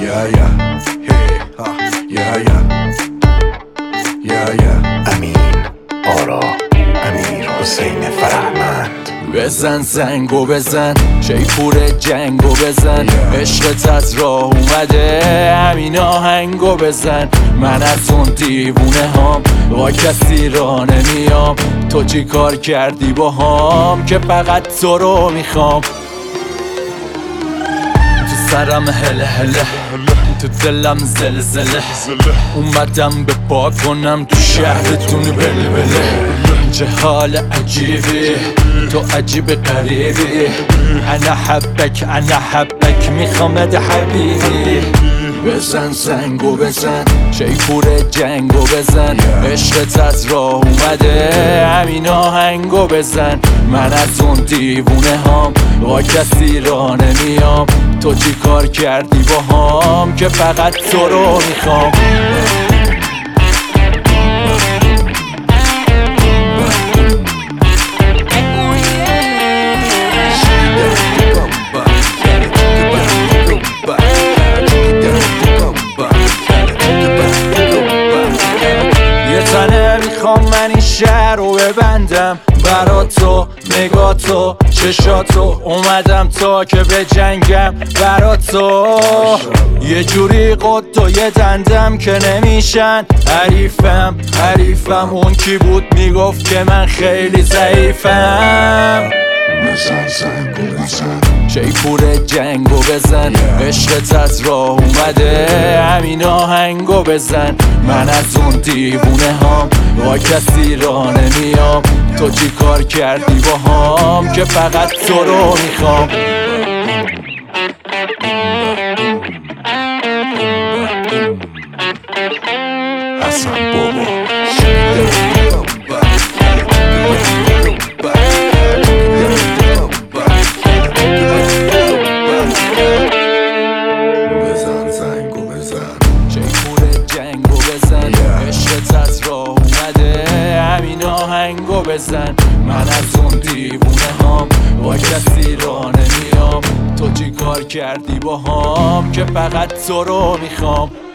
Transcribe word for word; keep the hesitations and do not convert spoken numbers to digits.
Yeah, yeah, hey, ha, yeah, yeah, yeah, yeah. امین آرا، امیر حسین فرهمند. بزن زنگو بزن، شیپور جنگو بزن، عشقت از راه اومده همین آهنگو بزن. من از اون دیوونه هام، با کسی را نمیام. تو چی کار کردی با هم که فقط تو رو میخوام؟ تو سرم هله هله، تو دلم زلزله، اومدم به پا کنم تو شهرتون بلبله. چه حال عجیبی، تو عجیب قریبی. انا حبک انا حبک، میخوامد حبیبی. بزن زنگو بزن، شیپور جنگو بزن، عشقت از راه اومده همین آهنگو بزن. من از اون دیوونه هام، با کسی را نمیام. تو چی کار کردی با هم که فقط تو رو میخوام؟ میخوام من این شهر رو ببندم برا تو، نگاه تو، چشاتو. اومدم تا که به جنگم برا تو. یه جوری قد و یه دندم که نمیشن حریفم حریفم. اون کی بود میگفت که من خیلی ضعیفم؟ بزن زنگو بزن، شیپور جنگو بزن، عشقت از راه اومده همین آهنگو بزن. من از اون دیوونه هام، با کسی را نمیام. تو چی کار کردی با هم که فقط تو رو میخوام؟ حسن بابا. بزن زنگو بزن، شیپور جنگو بزن، عشقت از راه اومده همین آهنگو بزن. من از اون دیوونه هام، با کسی را نمیام. تو چی کار کردی با هم که فقط تو رو میخوام؟